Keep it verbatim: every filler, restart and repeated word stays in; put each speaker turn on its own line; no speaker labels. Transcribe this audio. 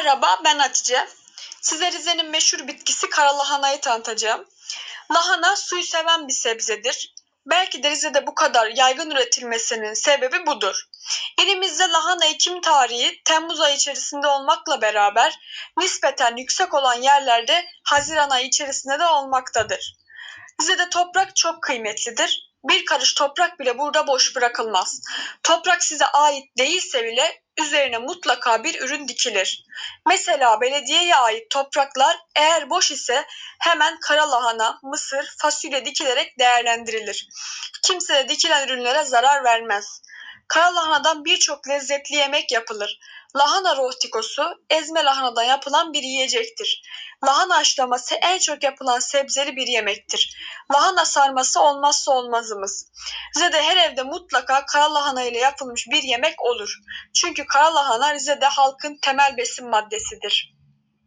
Merhaba, ben Hatice. Size Rize'nin meşhur bitkisi karalahanayı tanıtacağım. Lahana suyu seven bir sebzedir. Belki de Rize'de bu kadar yaygın üretilmesinin sebebi budur. İlimizde lahana ekim tarihi Temmuz ayı içerisinde olmakla beraber nispeten yüksek olan yerlerde Haziran ayı içerisinde de olmaktadır. Rize'de toprak çok kıymetlidir. Bir karış toprak bile burada boş bırakılmaz. Toprak size ait değilse bile üzerine mutlaka bir ürün dikilir. Mesela belediyeye ait topraklar eğer boş ise hemen karalahana, mısır, fasulye dikilerek değerlendirilir. Kimse de dikilen ürünlere zarar vermez. Karalahanadan birçok lezzetli yemek yapılır. Lahana rohtikosu ezme lahanadan yapılan bir yiyecektir. Lahana haşlaması en çok yapılan sebzeli bir yemektir. Lahana sarması olmazsa olmazımız. Rize'de her evde mutlaka karalahana ile yapılmış bir yemek olur. Çünkü karalahana Rize'de halkın temel besin maddesidir.